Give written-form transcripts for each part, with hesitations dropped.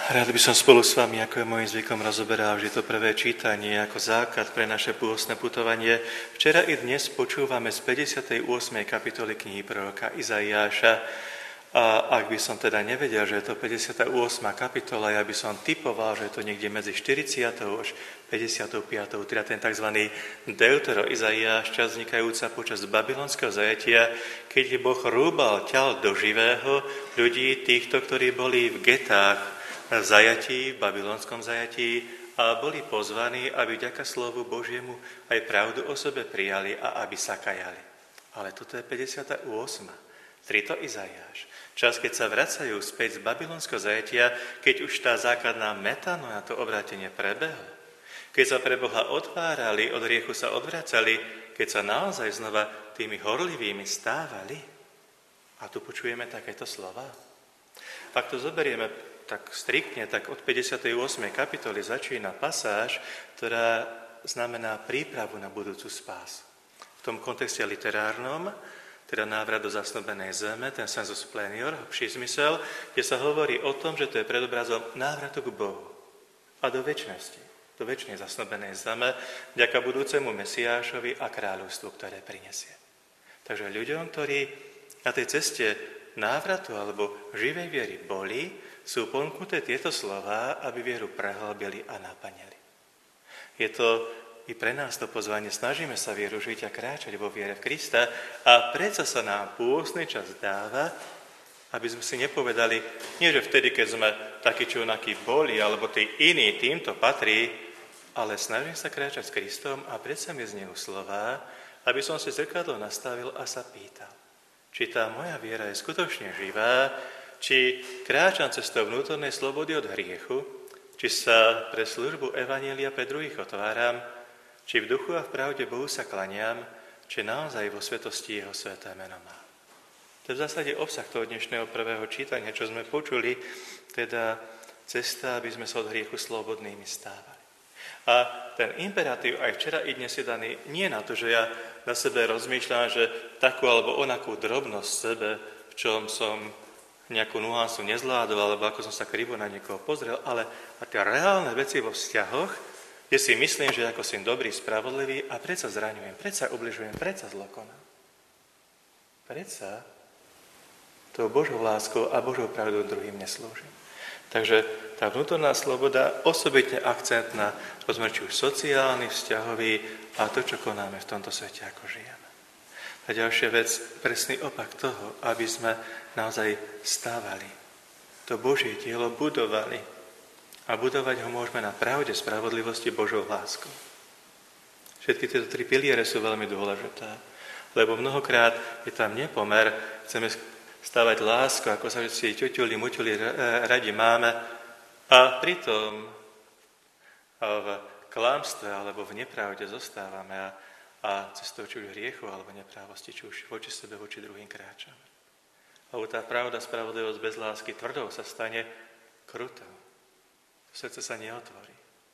Rád by som spolu s vami, ako je môjim zvykom, rozoberal vždy to prvé čítanie ako základ pre naše pôstne putovanie. Včera i dnes počúvame z 58. kapitoly knihy proroka Izaiáša. A ak by som teda nevedel, že je to 58. kapitola, ja by som tipoval, že je to niekde medzi 40. až 55. teda ten tzv. Deutero Izaiáš, časť vznikajúca počas babylonského zajatia, keď Boh rúbal ťal do živého ľudí, týchto, ktorí boli v getách, v zajatí, v babylonskom zajatí a boli pozvaní, aby vďaka slovu Božiemu aj pravdu o sebe prijali a aby sa kajali. Ale toto je 58. Trito Izaiáš. Čas, keď sa vracajú späť z babylonského zajatia, keď už tá základná metanoja, to obrátenie prebehlo. Keď sa pre Boha otvárali, od hriechu sa odvracali, keď sa naozaj znova tými horlivými stávali. A tu počujeme takéto slova. Ak to zoberieme tak striktne, tak od 58. kapitoly začína pasáž, ktorá znamená prípravu na budúcu spásu. V tom kontexte literárnom, teda návrat do zasnúbenej zeme, ten sensus plenior, hlbší zmysel, kde sa hovorí o tom, že to je predobrazom návratu k Bohu a do večnosti, do večnej zasnúbenej zeme, vďaka budúcemu Mesiášovi a kráľovstvu, ktoré prinesie. Takže ľuďom, ktorí na tej ceste návratu alebo živej viery boli, sú ponúknuté tieto slová, aby vieru prehlbili a naplnili. Je to i pre nás to pozvanie, snažíme sa vieru žiť a kráčať vo viere v Krista a predsa sa nám pôstny čas dáva, aby sme si nepovedali, nie že vtedy, keď sme takí čo onakí boli, alebo tí iní, týmto patrí, ale snažím sa kráčať s Kristom a predsa mi znejú slová, aby som si zrkadlo nastavil a sa pýtal, či tá moja viera je skutočne živá, či kráčam cestou vnútornej slobody od hriechu, či sa pre službu evanjelia pre druhých otváram, či v duchu a v pravde Bohu sa klaniam, či naozaj vo svetosti jeho sväté meno má. To je v zásade obsah toho dnešného prvého čítania, čo sme počuli, teda cesta, aby sme sa od hriechu slobodnými stávali. A ten imperatív aj včera i dnes je daný nie na to, že ja na sebe rozmýšľam, že takú alebo onakú drobnosť sebe, v čom som nejakú nuansu nezvládol, alebo ako som sa krivo na niekoho pozrel, ale a tie reálne veci vo vzťahoch, kde si myslím, že ako som dobrý, spravodlivý a predsa zraňujem, predsa ubližujem, predsa zlokonám. Predsa tou Božou láskou a Božou pravdou druhým neslúžim. Takže tá vnútorná sloboda, osobitne akcent na rozmer či už sociálny, vzťahový a to, čo konáme v tomto svete, ako žijeme. A ďalšia vec, presný opak toho, aby sme naozaj stávali. To Božie dielo budovali. A budovať ho môžeme na pravde, spravodlivosti, Božou láskou. Všetky tieto tri piliere sú veľmi dôležité. Lebo mnohokrát je tam nepomer, chceme stávať lásku, ako sa všetci ťuťuli, muťuli radi máme. A pritom v klamstve alebo v nepravde zostávame a cestou či už hriechu alebo neprávosti, či už voči sebe, voči druhým kráčame. Lebo tá pravda, spravodlivosť bez lásky tvrdou sa stane krutou. Srdce sa neotvorí.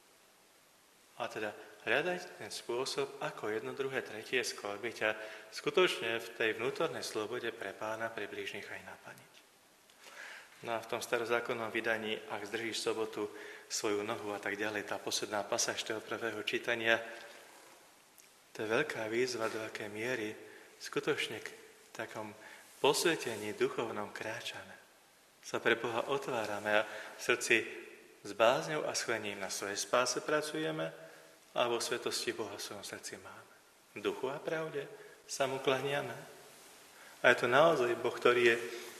A teda hľadať ten spôsob, ako jedno, druhé, tretie sklbiť a skutočne v tej vnútornej slobode pre Pána, pre blížnych aj naplniť. No a v tom starozákonnom vydaní, ak zdržíš sobotu svoju nohu a tak ďalej, tá posledná pasáž toho prvého čítania, to je veľká výzva, do akej miery skutočne k takom posvetení duchovnom kráčame. Sa pre Boha otvárame a v srdci s bázňou a schvením na svojej spáse pracujeme a vo svetosti Boha v svojom srdci máme. V duchu a pravde sa mu klaniame. A je to naozaj Boh, ktorý je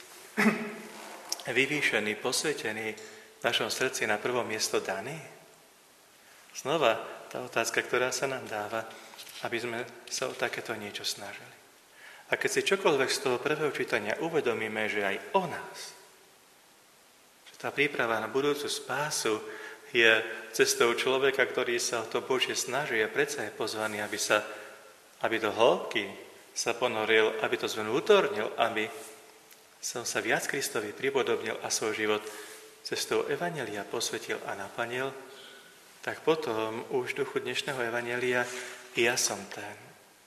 vyvýšený, posvetený v našom srdci na prvom miesto daný. Znova tá otázka, ktorá sa nám dáva, aby sme sa o takéto niečo snažili. A keď si čokoľvek z toho prvého čítania uvedomíme, že aj o nás, že tá príprava na budúcu spásu je cestou človeka, ktorý sa o to Božie snaží a predsa je pozvaný, aby do hĺbky sa ponoril, aby to zvnútornil, aby sa viac Kristovi pripodobnil a svoj život cestou evanjelia posvetil a naplnil, tak potom už v duchu dnešného evanjelia ja som ten,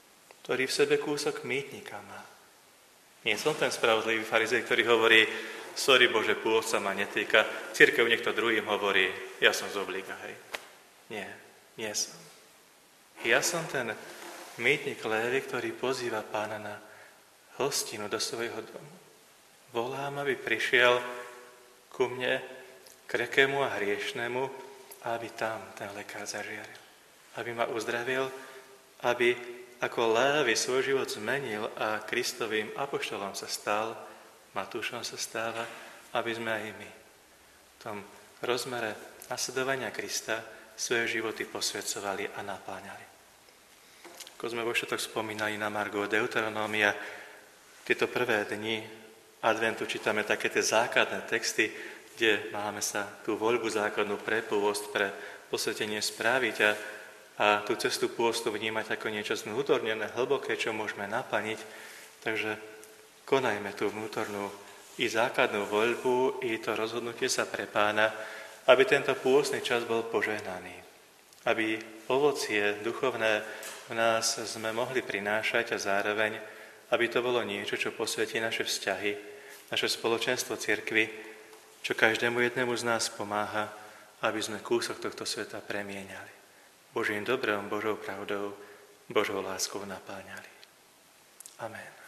ktorý v sebe kúsok mýtnika má. Nie som ten spravodlivý farizej, ktorý hovorí, sorry Bože, pôst sa ma netýka, cirkev niekto druhým hovorí, ja som z obliga, hej. Nie som. Ja som ten mýtnik Lévy, ktorý pozýva Pána na hostinu do svojho domu. Volám, aby prišiel ku mne, krekému a hriešnemu, aby tam ten lekár zažiaril. Aby ma uzdravil, aby ako Lévy svoj život zmenil a Kristovým apoštolom sa stal, Matúšom sa stáva, aby sme aj my v tom rozmere nasledovania Krista svoje životy posvedzovali a napáňali. Ako sme vo štvrtok spomínali na margo Deuteronómia, tieto prvé dni adventu čítame také tie základné texty, kde máme sa tú voľbu základnú pre pôst, pre posvetenie správiť a tú cestu pôstu vnímať ako niečo zvnútornené, hlboké, čo môžeme naplniť. Takže konajme tú vnútornú i základnú voľbu, i to rozhodnutie sa pre Pána, aby tento pôstny čas bol požehnaný. Aby ovocie duchovné v nás sme mohli prinášať a zároveň, aby to bolo niečo, čo posvetí naše vzťahy, naše spoločenstvo cirkvi, čo každému jednému z nás pomáha, aby sme kúsok tohto sveta premieňali. Božím dobrom, Božou pravdou, Božou láskou napáňali. Amen.